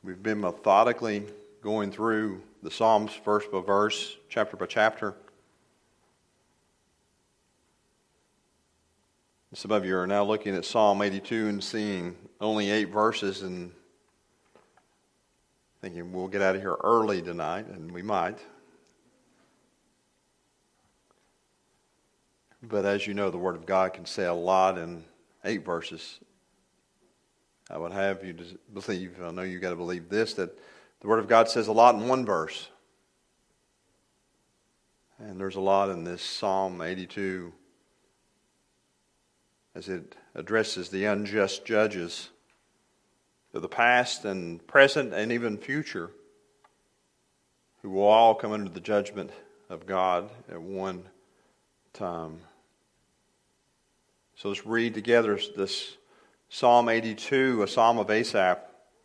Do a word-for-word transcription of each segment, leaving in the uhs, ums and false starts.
We've been methodically going through the Psalms verse by verse, chapter by chapter. Some of you are now looking at Psalm eighty-two and seeing only eight verses and thinking we'll get out of here early tonight, and we might. But as you know, the Word of God can say a lot in eight verses. I would have you to believe, I know you got to believe this, that the Word of God says a lot in one verse. And there's a lot in this Psalm eighty-two as it addresses the unjust judges of the past and present and even future, who will all come under the judgment of God at one time. So let's read together this Psalm eighty-two, a psalm of Asaph.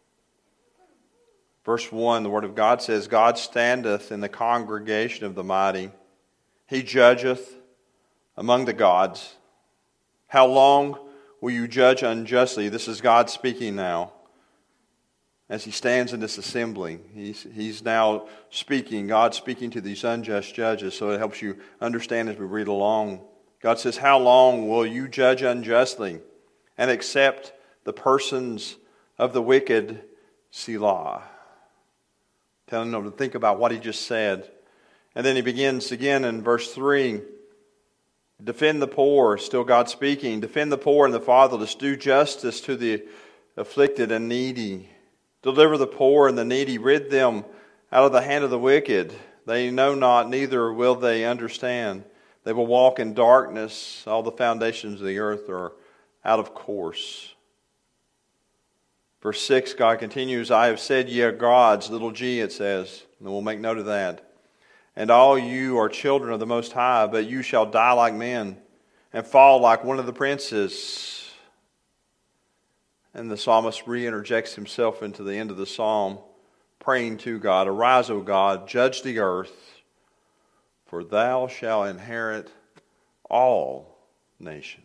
Verse one, the Word of God says, God standeth in the congregation of the mighty. He judgeth among the gods. How long will you judge unjustly? This is God speaking now. As he stands in this assembly, he's, he's now speaking, God speaking to these unjust judges, so it helps you understand as we read along. God says, how long will you judge unjustly and accept the persons of the wicked? Selah. Telling them to think about what he just said. And then he begins again in verse three. Defend the poor, still God speaking. Defend the poor and the fatherless. Do justice to the afflicted and needy. Deliver the poor and the needy. Rid them out of the hand of the wicked. They know not, neither will they understand. They will walk in darkness. All the foundations of the earth are out of course. Verse six, God continues, I have said ye are gods, little g it says, and we'll make note of that. And all you are children of the Most High, but you shall die like men, and fall like one of the princes. And the psalmist re-interjects himself into the end of the psalm, praying to God, arise, O God, judge the earth, for thou shalt inherit all nations.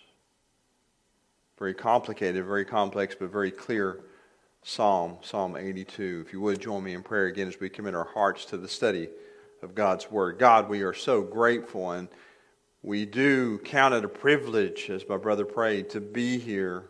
Very complicated, very complex, but very clear psalm, Psalm eighty-two. If you would join me in prayer again as we commit our hearts to the study of God's Word. God, we are so grateful, and we do count it a privilege, as my brother prayed, to be here.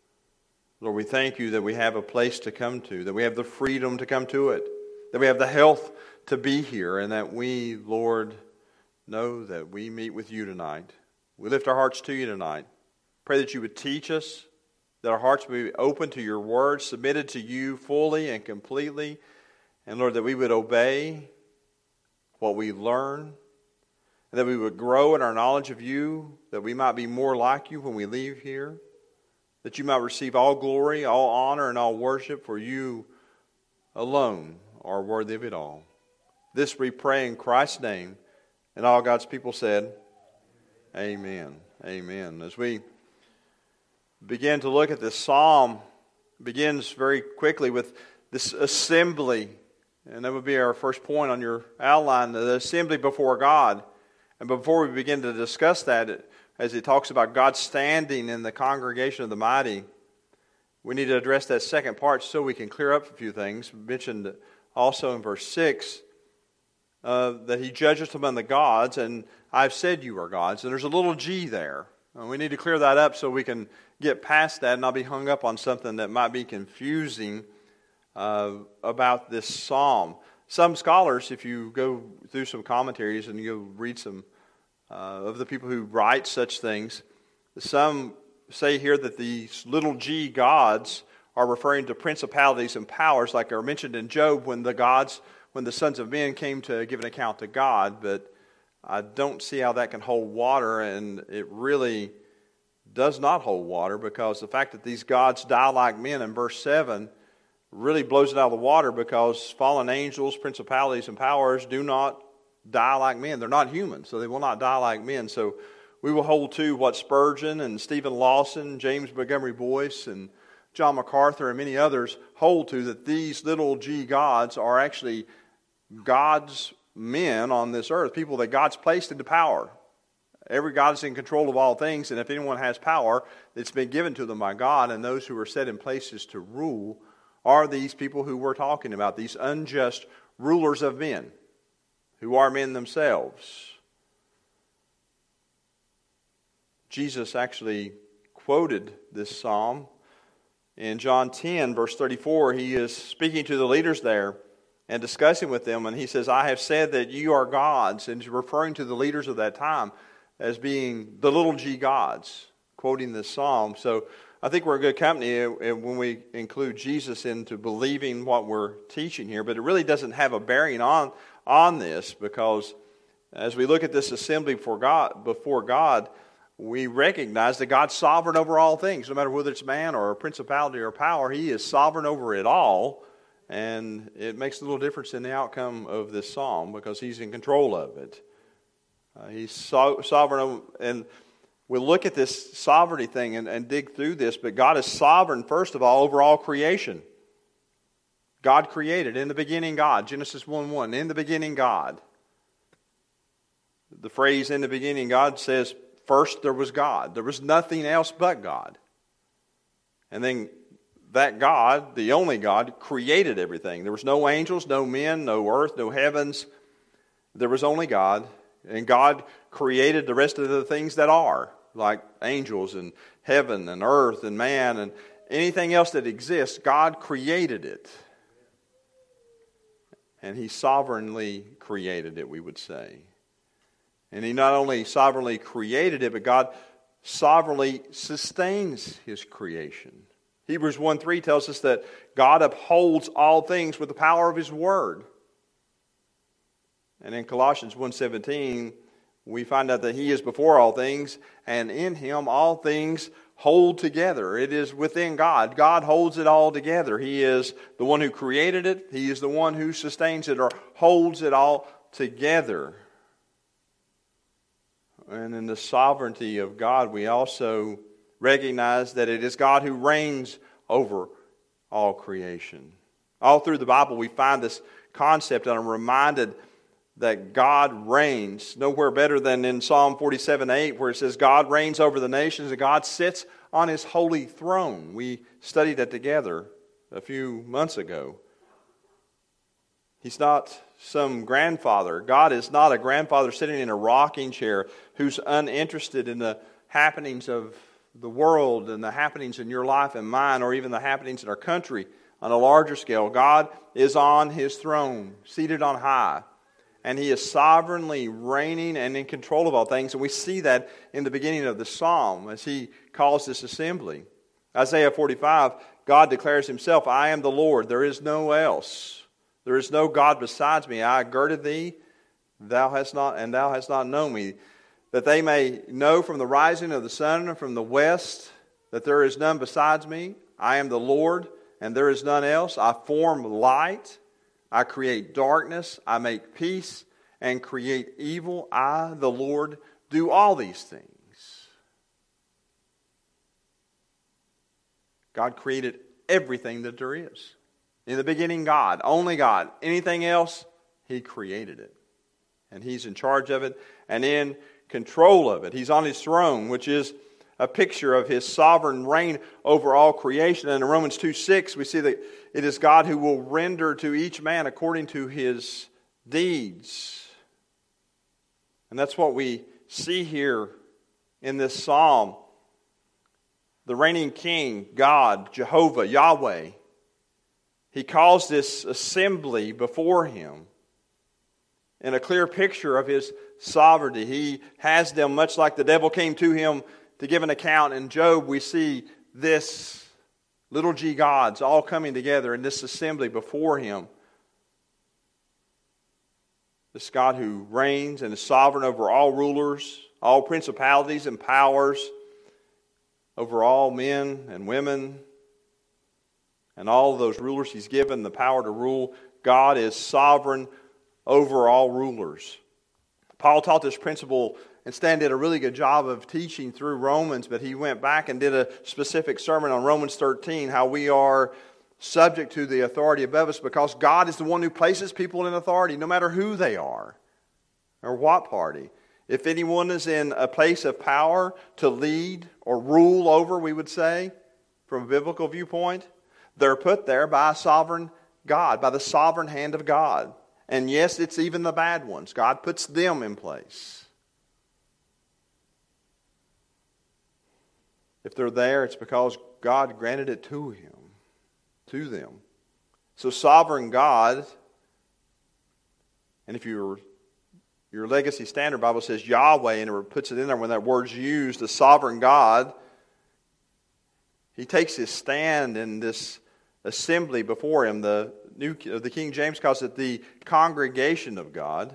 Lord, we thank you that we have a place to come to, that we have the freedom to come to it, that we have the health to be here, and that we, Lord, know that we meet with you tonight. We lift our hearts to you tonight. Pray that you would teach us, that our hearts would be open to your word, submitted to you fully and completely. And Lord, that we would obey what we learn, and that we would grow in our knowledge of you, that we might be more like you when we leave here, that you might receive all glory, all honor, and all worship, for you alone are worthy of it all. This we pray in Christ's name, and all God's people said, amen. Amen. As we begin to look at this psalm, it begins very quickly with this assembly. And that would be our first point on your outline, the assembly before God. And before we begin to discuss that, as he talks about God standing in the congregation of the mighty, we need to address that second part so we can clear up a few things. We mentioned also in verse six uh, that he judgeth among the gods, and I've said you are gods. And there's a little g there. And we need to clear that up so we can get past that and not be hung up on something that might be confusing uh, about this psalm. Some scholars, if you go through some commentaries and you go read some uh, of the people who write such things, some say here that these little g gods are referring to principalities and powers, like are mentioned in Job when the gods, when the sons of men came to give an account to God. But I don't see how that can hold water, and it really does not hold water, because the fact that these gods die like men in verse seven really blows it out of the water, because fallen angels, principalities, and powers do not die like men. They're not human, so they will not die like men. So we will hold to what Spurgeon and Stephen Lawson, James Montgomery Boyce, and John MacArthur, and many others hold to, that these little g gods are actually God's men on this earth, people that God's placed into power. Every God is in control of all things, and if anyone has power, it's been given to them by God, and those who are set in places to rule are these people who we're talking about, these unjust rulers of men, who are men themselves. Jesus actually quoted this psalm in John ten, verse thirty-four. He is speaking to the leaders there and discussing with them, and he says, I have said that you are gods, and he's referring to the leaders of that time as being the little g gods, quoting this psalm. So I think we're in good company when we include Jesus into believing what we're teaching here, but it really doesn't have a bearing on, on this, because as we look at this assembly before God, before God, we recognize that God's sovereign over all things, no matter whether it's man or a principality or power. He is sovereign over it all, and it makes a little difference in the outcome of this psalm because He's in control of it. Uh, he's so, sovereign over, and we'll look at this sovereignty thing and, and dig through this, but God is sovereign, first of all, over all creation. God created, in the beginning God, Genesis one one, in the beginning God. The phrase in the beginning God says, first there was God. There was nothing else but God. And then that God, the only God, created everything. There was no angels, no men, no earth, no heavens. There was only God. And God created the rest of the things that are, like angels and heaven and earth and man and anything else that exists. God created it. And He sovereignly created it, we would say. And He not only sovereignly created it, but God sovereignly sustains His creation. Hebrews one three tells us that God upholds all things with the power of His Word. And in Colossians one seventeen, we find out that He is before all things, and in Him all things hold together. It is within God. God holds it all together. He is the one who created it. He is the one who sustains it or holds it all together. And in the sovereignty of God, we also recognize that it is God who reigns over all creation. All through the Bible, we find this concept, and I'm reminded that God reigns. Nowhere better than in Psalm forty-seven eight, where it says, God reigns over the nations, and God sits on His holy throne. We studied that together a few months ago. He's not some grandfather. God is not a grandfather sitting in a rocking chair who's uninterested in the happenings of the world and the happenings in your life and mine, or even the happenings in our country on a larger scale. God is on His throne, seated on high, and He is sovereignly reigning and in control of all things. And we see that in the beginning of the psalm as He calls this assembly. Isaiah forty-five, God declares Himself, I am the Lord, there is no else. There is no God besides me. I girded thee, thou hast not, and thou hast not known me, that they may know from the rising of the sun and from the west that there is none besides me. I am the Lord, and there is none else. I form light, I create darkness, I make peace, and create evil. I, the Lord, do all these things. God created everything that there is. In the beginning, God, only God. Anything else, He created it. And He's in charge of it and in control of it. He's on His throne, which is a picture of His sovereign reign over all creation. And in Romans two six, we see that it is God who will render to each man according to his deeds. And that's what we see here in this psalm. The reigning King, God, Jehovah, Yahweh, He calls this assembly before Him in a clear picture of His sovereignty. He has them much like the devil came to him to give an account. In Job, we see this little g gods all coming together in this assembly before Him. This God who reigns and is sovereign over all rulers, all principalities and powers, over all men and women, and all of those rulers He's given the power to rule. God is sovereign over all rulers. Paul taught this principle, and Stan did a really good job of teaching through Romans, but he went back and did a specific sermon on Romans thirteen, how we are subject to the authority above us because God is the one who places people in authority, no matter who they are or what party. If anyone is in a place of power to lead or rule over, we would say, from a biblical viewpoint, They're put there by a sovereign God, by the sovereign hand of God. And yes, it's even the bad ones. God puts them in place. If they're there, it's because God granted it to him, to them. So sovereign God, and if you're, your Legacy Standard Bible says Yahweh, and it puts it in there when that word's used, the sovereign God, he takes his stand in this assembly before him. The New, the King James calls it the congregation of God.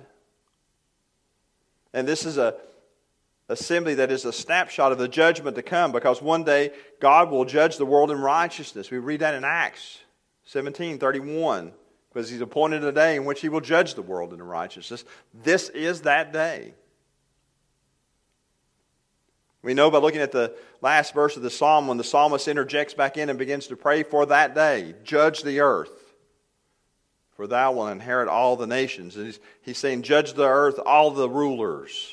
And this is a assembly that is a snapshot of the judgment to come, because one day God will judge the world in righteousness. We read that in Acts seventeen thirty-one, because he's appointed a day in which he will judge the world in righteousness. This is that day. We know by looking at the last verse of the psalm, when the psalmist interjects back in and begins to pray for that day, judge the earth, for thou wilt inherit all the nations. And he's, he's saying, judge the earth, all the rulers.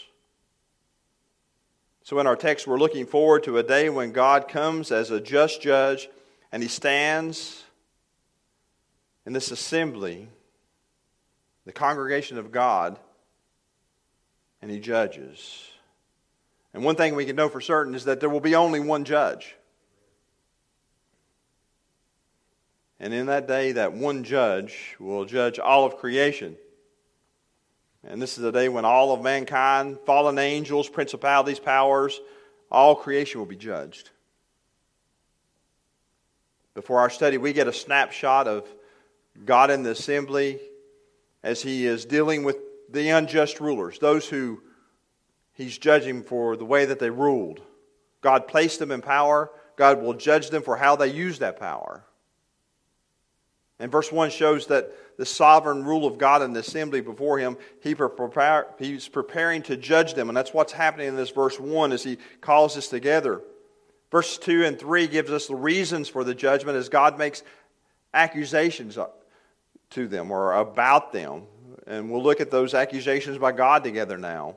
So in our text, we're looking forward to a day when God comes as a just judge, and he stands in this assembly, the congregation of God, and he judges. And one thing we can know for certain is that there will be only one judge. And in that day, that one judge will judge all of creation. And this is the day when all of mankind, fallen angels, principalities, powers, all creation will be judged. Before our study, we get a snapshot of God in the assembly as he is dealing with the unjust rulers, those who he's judging for the way that they ruled. God placed them in power. God will judge them for how they use that power. And verse one shows that the sovereign rule of God in the assembly before him, he prepare, he's preparing to judge them. And that's what's happening in this verse one as he calls us together. Verse two and three gives us the reasons for the judgment as God makes accusations to them or about them. And we'll look at those accusations by God together now.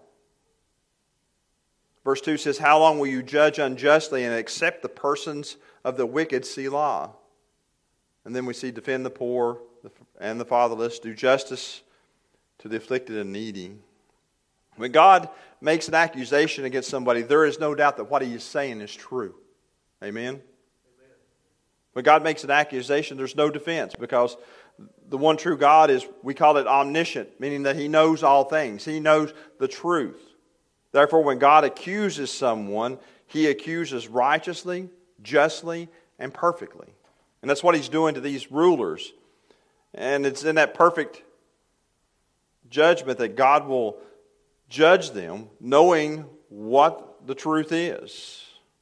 Verse two says, how long will you judge unjustly and accept the persons of the wicked, Selah? And then we see defend the poor and the fatherless, do justice to the afflicted and needy. When God makes an accusation against somebody, there is no doubt that what he is saying is true. Amen? Amen. When God makes an accusation, there's no defense, because the one true God is, we call it omniscient, meaning that he knows all things. He knows the truth. Therefore, when God accuses someone, he accuses righteously, justly, and perfectly. And that's what he's doing to these rulers. And it's in that perfect judgment that God will judge them, knowing what the truth is.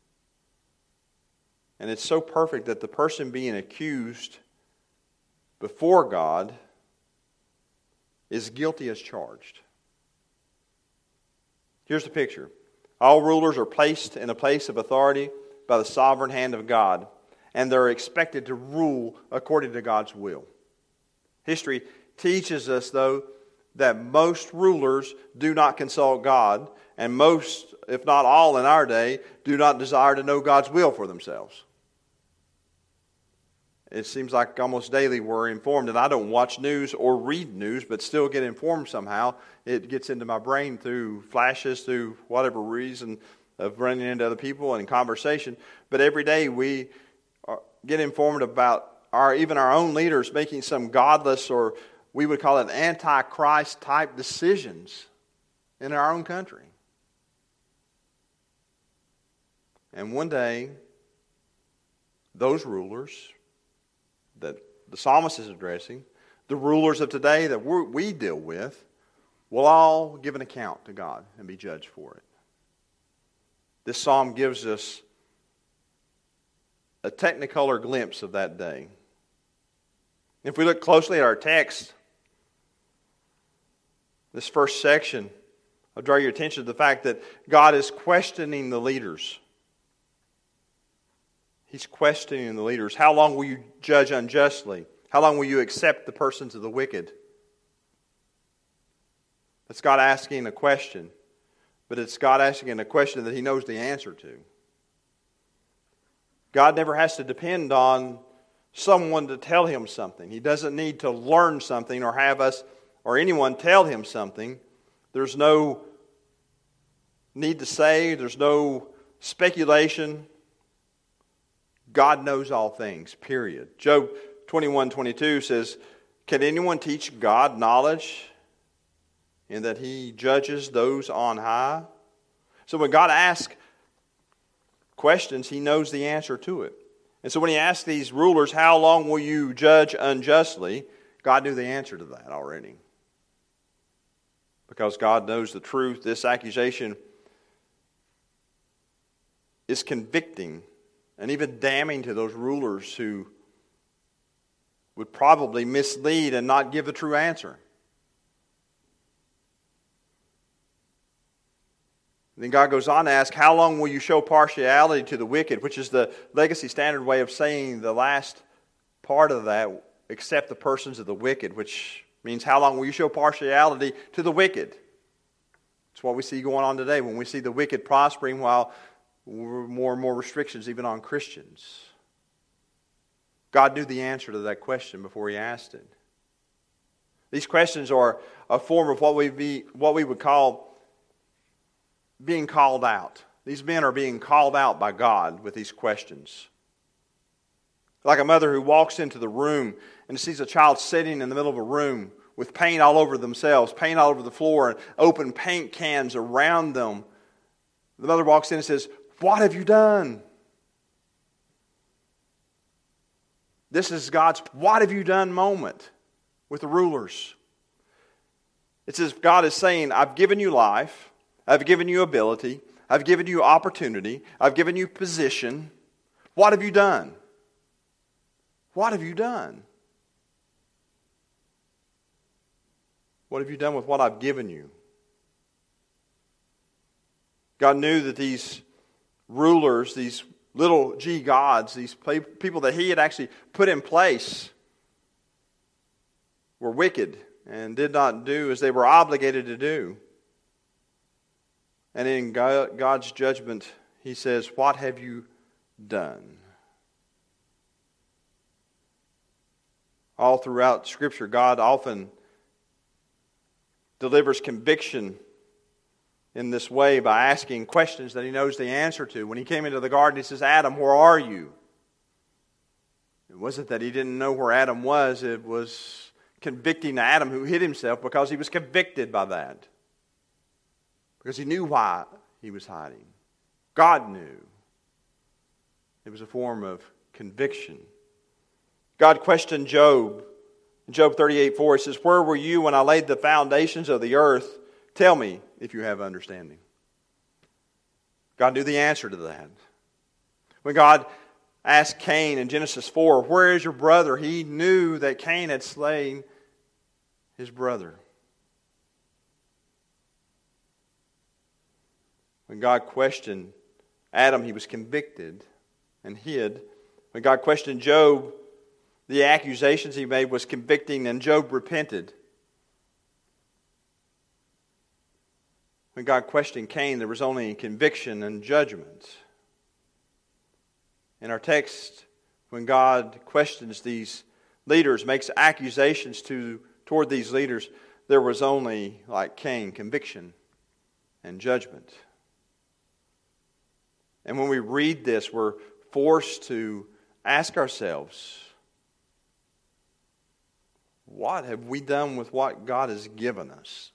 And it's so perfect that the person being accused before God is guilty as charged. Here's the picture. All rulers are placed in a place of authority by the sovereign hand of God, and they're expected to rule according to God's will. History teaches us, though, that most rulers do not consult God, and most, if not all in our day, do not desire to know God's will for themselves. It seems like almost daily we're informed, and I don't watch news or read news, but still get informed somehow. It gets into my brain through flashes, through whatever reason of running into other people and in conversation. But every day we are, get informed about our even our own leaders making some godless, or we would call it anti-Christ type decisions in our own country. And one day, those rulers that the psalmist is addressing, the rulers of today that we're, we deal with, will all give an account to God and be judged for it. This psalm gives us a technicolor glimpse of that day. If we look closely at our text, this first section, I'll draw your attention to the fact that God is questioning the leaders. He's questioning the leaders. How long will you judge unjustly? How long will you accept the persons of the wicked? That's God asking a question. But it's God asking a question that he knows the answer to. God never has to depend on someone to tell him something. He doesn't need to learn something or have us or anyone tell him something. There's no need to say. There's no speculation. God knows all things, period. Job twenty-one twenty-two says, can anyone teach God knowledge in that he judges those on high? So when God asks questions, he knows the answer to it. And so when he asked these rulers, how long will you judge unjustly? God knew the answer to that already. Because God knows the truth, this accusation is convicting and even damning to those rulers who would probably mislead and not give the true answer. Then God goes on to ask, how long will you show partiality to the wicked? Which is the Legacy Standard way of saying the last part of that, except the persons of the wicked, which means how long will you show partiality to the wicked? It's what we see going on today when we see the wicked prospering while more and more restrictions even on Christians. God knew the answer to that question before he asked it. These questions are a form of what we be what we would call being called out. These men are being called out by God with these questions. Like a mother who walks into the room and sees a child sitting in the middle of a room with paint all over themselves, paint all over the floor, and open paint cans around them. The mother walks in and says, what have you done? This is God's what have you done moment with the rulers. It's as if God is saying, I've given you life. I've given you ability. I've given you opportunity. I've given you position. What have you done? What have you done? What have you done with what I've given you? God knew that these rulers, these little g gods, these people that he had actually put in place were wicked and did not do as they were obligated to do. And in God's judgment, he says, what have you done? All throughout Scripture, God often delivers conviction in this way by asking questions that he knows the answer to. When he came into the garden, he says, Adam, where are you? It wasn't that he didn't know where Adam was. It was convicting Adam who hid himself because he was convicted by that. Because he knew why he was hiding. God knew. It was a form of conviction. God questioned Job. In Job thirty-eight four, it says, where were you when I laid the foundations of the earth? Tell me if you have understanding. God knew the answer to that. When God asked Cain in Genesis four, where is your brother? He knew that Cain had slain his brother. When God questioned Adam, he was convicted and hid. When God questioned Job, the accusations he made was convicting, and Job repented. When God questioned Cain, there was only conviction and judgment. In our text, when God questions these leaders, makes accusations to toward these leaders, there was only, like Cain, conviction and judgment. And when we read this, we're forced to ask ourselves, what have we done with what God has given us?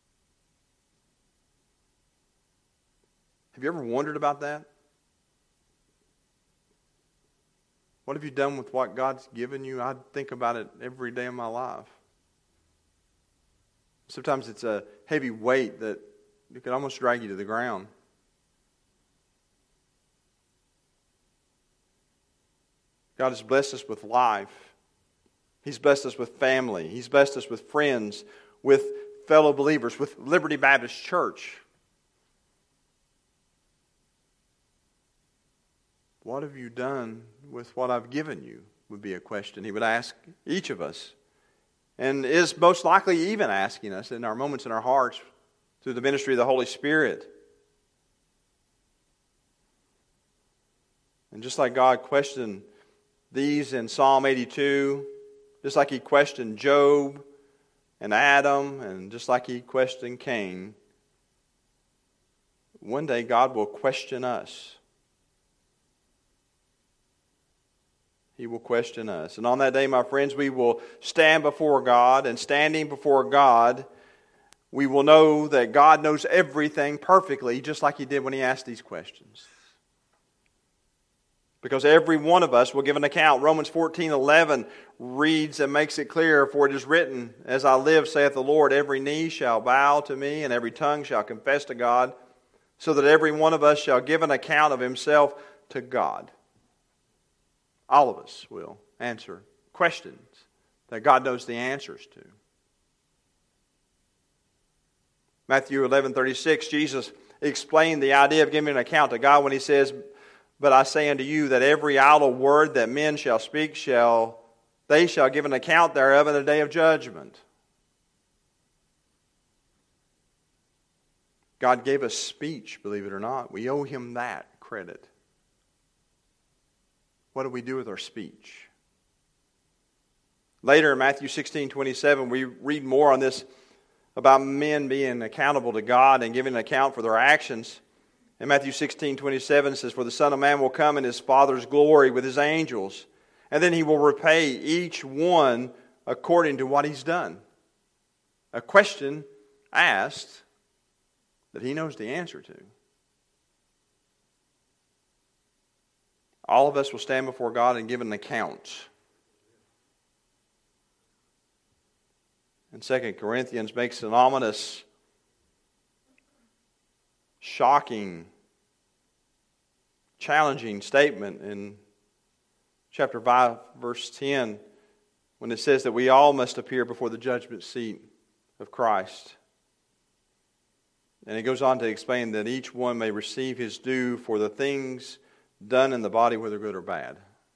Have you ever wondered about that? What have you done with what God's given you? I think about it every day of my life. Sometimes it's a heavy weight that it could almost drag you to the ground. God has blessed us with life. He's blessed us with family. He's blessed us with friends, with fellow believers, with Liberty Baptist Church. What have you done with what I've given you? Would be a question he would ask each of us. And is most likely even asking us in our moments in our hearts through the ministry of the Holy Spirit. And just like God questioned these in Psalm eighty-two, just like He questioned Job and Adam, and just like He questioned Cain, one day God will question us. He will question us. And on that day, my friends, we will stand before God, and standing before God, we will know that God knows everything perfectly, just like He did when He asked these questions. Because every one of us will give an account. Romans fourteen eleven reads and makes it clear, for it is written, as I live, saith the Lord, every knee shall bow to me, and every tongue shall confess to God, so that every one of us shall give an account of himself to God. All of us will answer questions that God knows the answers to. Matthew eleven thirty-six, Jesus explained the idea of giving an account to God when He says, but I say unto you that every idle word that men shall speak, shall they shall give an account thereof in the day of judgment. God gave us speech, believe it or not. We owe Him that credit. What do we do with our speech? Later in Matthew sixteen twenty-seven, we read more on this about men being accountable to God and giving an account for their actions. In Matthew sixteen twenty-seven, it says, for the Son of Man will come in His Father's glory with His angels, and then He will repay each one according to what he's done. A question asked that He knows the answer to. All of us will stand before God and give an account. And Second Corinthians makes an ominous, shocking, challenging statement in chapter five, verse ten, when it says that we all must appear before the judgment seat of Christ. And it goes on to explain that each one may receive his due for the things done in the body, whether good or bad.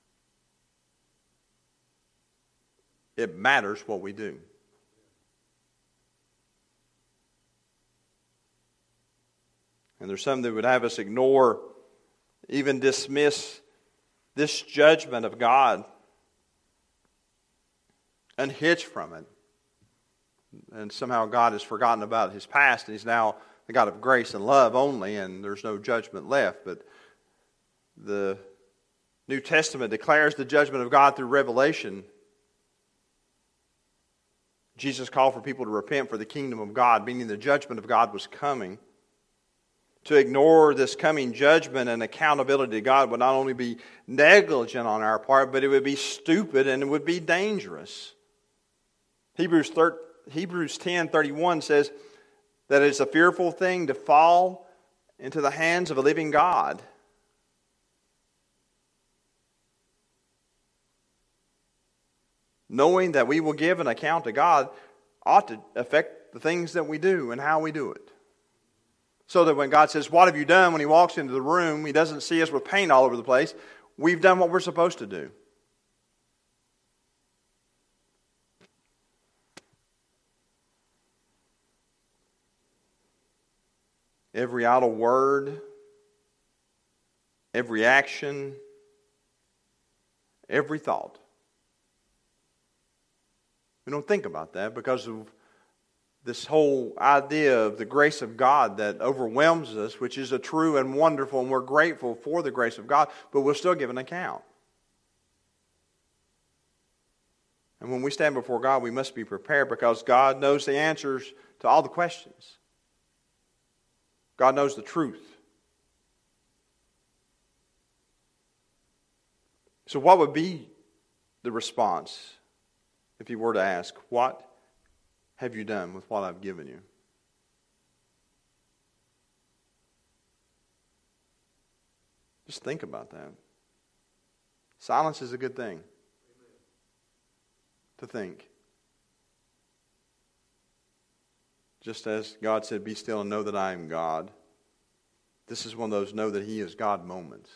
It matters what we do. And there's some that would have us ignore, even dismiss this judgment of God, unhitch from it. And somehow God has forgotten about His past, and He's now the God of grace and love only, and there's no judgment left. But the New Testament declares the judgment of God through revelation. Jesus called for people to repent for the kingdom of God, meaning the judgment of God was coming. To ignore this coming judgment and accountability to God would not only be negligent on our part, but it would be stupid and it would be dangerous. Hebrews ten thirty-one says that it's a fearful thing to fall into the hands of a living God. Knowing that we will give an account to God ought to affect the things that we do and how we do it. So that when God says, what have you done? When He walks into the room, He doesn't see us with paint all over the place. We've done what we're supposed to do. Every idle word, every action, every thought. We don't think about that because of this whole idea of the grace of God that overwhelms us, which is a true and wonderful, and we're grateful for the grace of God, but we'll still give an account. And when we stand before God, we must be prepared because God knows the answers to all the questions. God knows the truth. So what would be the response if you were to ask, what have you done with what I've given you? Just think about that. Silence is a good thing. To think. Just as God said, be still and know that I am God. This is one of those know that He is God moments.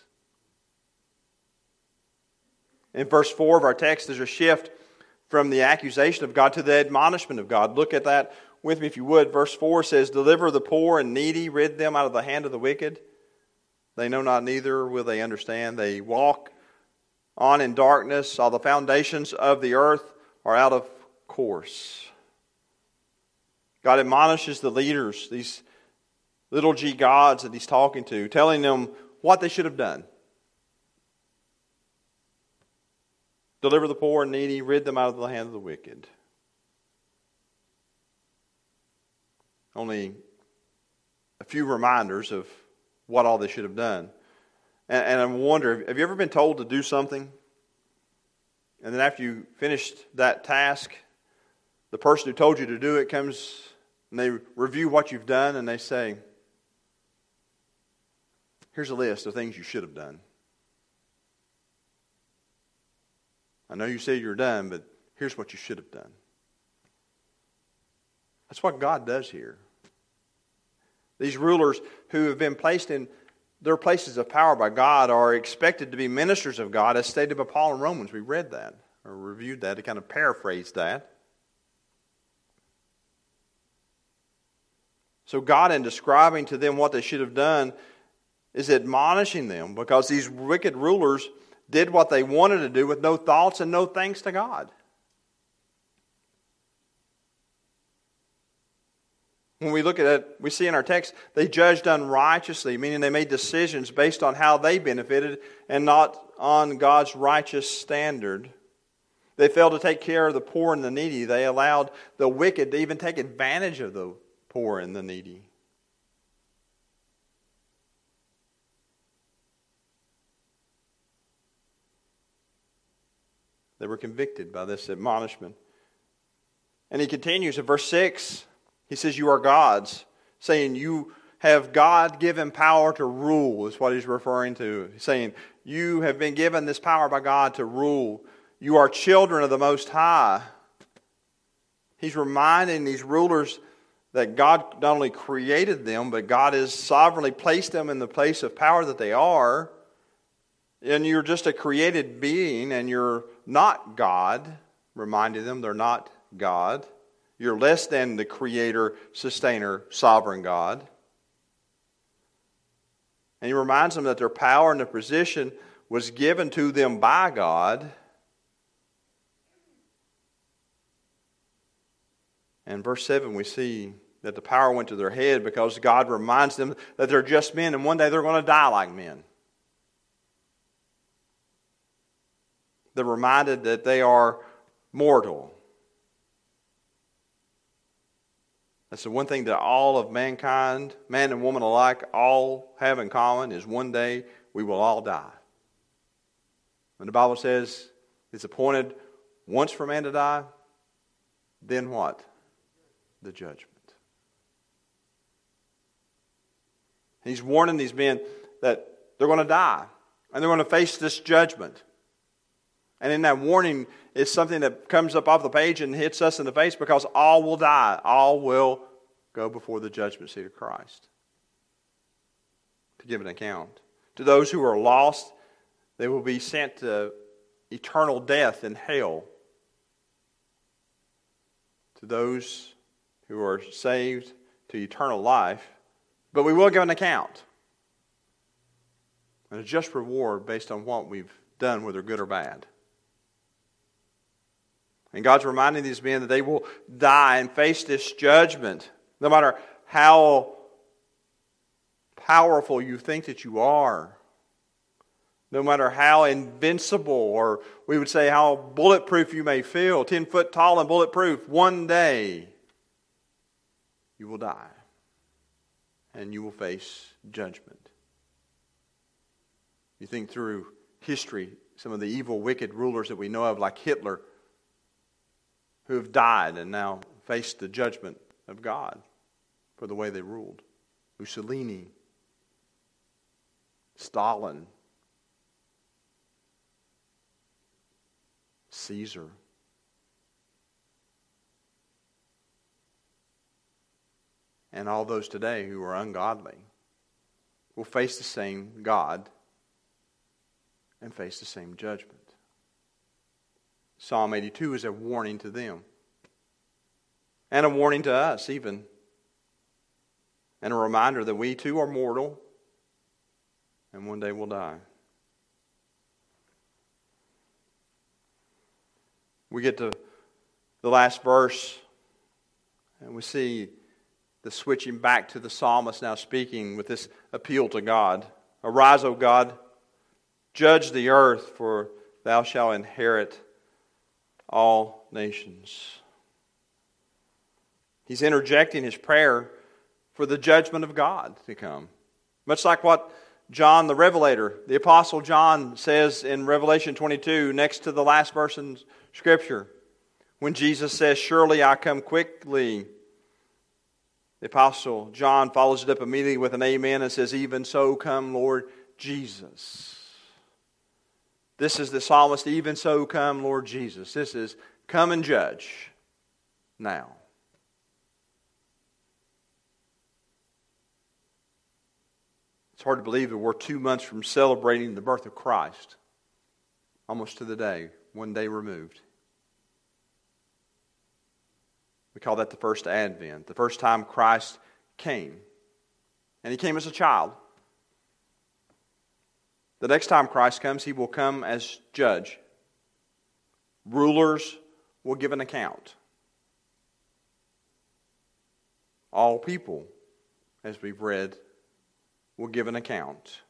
In verse four of our text, there's a shift from the accusation of God to the admonishment of God. Look at that with me if you would. Verse four says, deliver the poor and needy, rid them out of the hand of the wicked. They know not, neither will they understand. They walk on in darkness. All the foundations of the earth are out of course. God admonishes the leaders, these little g gods that He's talking to, telling them what they should have done. Deliver the poor and needy, rid them out of the hand of the wicked. Only a few reminders of what all they should have done. And, and I wonder, have you ever been told to do something, and then after you finished that task, the person who told you to do it comes and they review what you've done and they say, here's a list of things you should have done. I know you said you're done, but here's what you should have done. That's what God does here. These rulers who have been placed in their places of power by God are expected to be ministers of God, as stated by Paul in Romans. We read that, or reviewed that, to kind of paraphrase that. So God, in describing to them what they should have done, is admonishing them, because these wicked rulers did what they wanted to do with no thoughts and no thanks to God. When we look at it, we see in our text, they judged unrighteously, meaning they made decisions based on how they benefited and not on God's righteous standard. They failed to take care of the poor and the needy. They allowed the wicked to even take advantage of the poor and the needy. They were convicted by this admonishment. And he continues in verse six. He says, you are gods, saying you have God-given power to rule, is what he's referring to. He's saying, you have been given this power by God to rule. You are children of the Most High. He's reminding these rulers that God not only created them, but God has sovereignly placed them in the place of power that they are. And you're just a created being, and you're not God. Reminding them they're not God. You're less than the creator, sustainer, sovereign God. And he reminds them that their power and their position was given to them by God. And verse seven, we see that the power went to their head because God reminds them that they're just men and one day they're going to die like men. They're reminded that they are mortal. That's the one thing that all of mankind, man and woman alike, all have in common is one day we will all die. When the Bible says it's appointed once for man to die, then what? The judgment. He's warning these men that they're going to die and they're going to face this judgment. And in that warning is something that comes up off the page and hits us in the face, because all will die. All will go before the judgment seat of Christ to give an account. To those who are lost, they will be sent to eternal death in hell. To those who are saved, to eternal life. But we will give an account. And a just reward based on what we've done, whether good or bad. And God's reminding these men that they will die and face this judgment. No matter how powerful you think that you are. No matter how invincible, or we would say how bulletproof you may feel, ten foot tall and bulletproof, one day you will die. And you will face judgment. You think through history, some of the evil, wicked rulers that we know of, like Hitler, who have died and now face the judgment of God for the way they ruled. Mussolini, Stalin, Caesar. And all those today who are ungodly will face the same God and face the same judgment. Psalm eighty-two is a warning to them. And a warning to us even. And a reminder that we too are mortal and one day will die. We get to the last verse, and we see the switching back to the psalmist now speaking with this appeal to God. Arise, O God, judge the earth, for thou shalt inherit all nations. He's interjecting his prayer for the judgment of God to come. Much like what John the Revelator, the Apostle John, says in Revelation twenty-two, next to the last verse in Scripture, when Jesus says, surely I come quickly. The Apostle John follows it up immediately with an amen and says, even so come, Lord Jesus. This is the psalmist, even so come, Lord Jesus. This is, come and judge now. It's hard to believe that we're two months from celebrating the birth of Christ. Almost to the day, one day removed. We call that the first Advent, the first time Christ came. And He came as a child. The next time Christ comes, He will come as judge. Rulers will give an account. All people, as we've read, will give an account.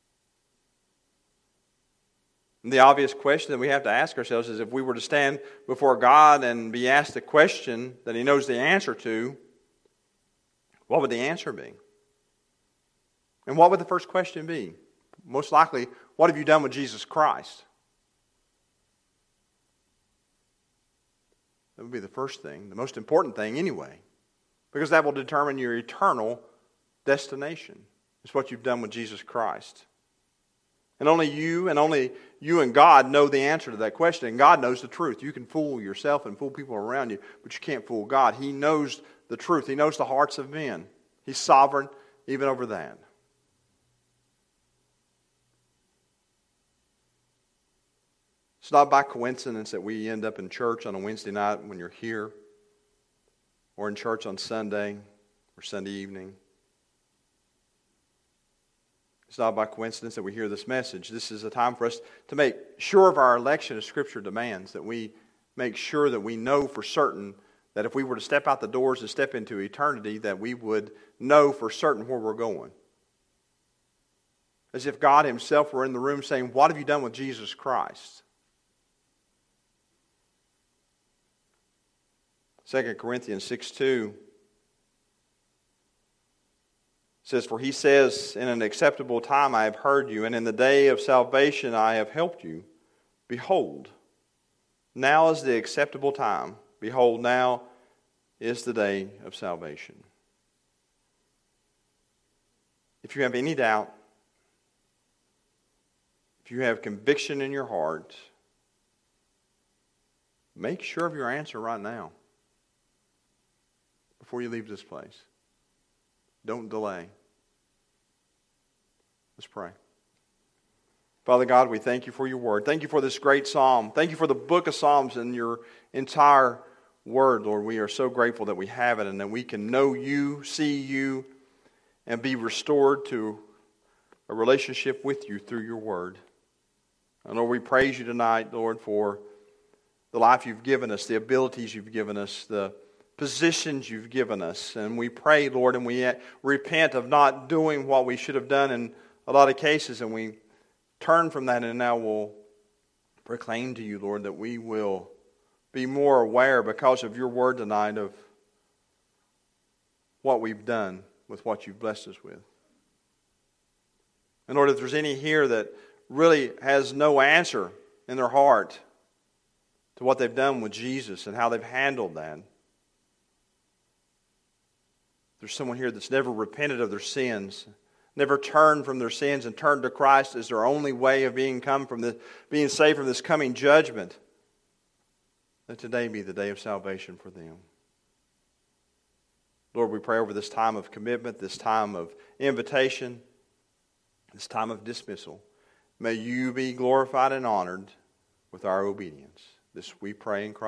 And the obvious question that we have to ask ourselves is, if we were to stand before God and be asked a question that He knows the answer to, what would the answer be? And what would the first question be? Most likely, what have you done with Jesus Christ? That would be the first thing, the most important thing anyway, because that will determine your eternal destination. It's what you've done with Jesus Christ. And only you and only you and God know the answer to that question. And God knows the truth. You can fool yourself and fool people around you, but you can't fool God. He knows the truth. He knows the hearts of men. He's sovereign even over that. It's not by coincidence that we end up in church on a Wednesday night when you're here, or in church on Sunday or Sunday evening. It's not by coincidence that we hear this message. This is a time for us to make sure of our election as Scripture demands, that we make sure that we know for certain that if we were to step out the doors and step into eternity, that we would know for certain where we're going. As if God Himself were in the room saying, what have you done with Jesus Christ? Second Corinthians six two says, for he says, in an acceptable time I have heard you, and in the day of salvation I have helped you. Behold, now is the acceptable time. Behold, now is the day of salvation. If you have any doubt, if you have conviction in your heart, make sure of your answer right now before you leave this place. Don't delay. Let's pray. Father God, we thank you for your word. Thank you for this great psalm. Thank you for the book of Psalms and your entire word, Lord. We are so grateful that we have it and that we can know you, see you, and be restored to a relationship with you through your word. And Lord, we praise you tonight, Lord, for the life you've given us, the abilities you've given us, the positions you've given us. And we pray, Lord, and we repent of not doing what we should have done in a lot of cases, and we turn from that, and now we'll proclaim to you, Lord, that we will be more aware because of your word tonight of what we've done with what you've blessed us with. And Lord, if there's any here that really has no answer in their heart to what they've done with Jesus and how they've handled that, there's someone here that's never repented of their sins, never turned from their sins and turned to Christ as their only way of being come from the being saved from this coming judgment, let today be the day of salvation for them. Lord, we pray over this time of commitment, this time of invitation, this time of dismissal. May you be glorified and honored with our obedience. This we pray in Christ.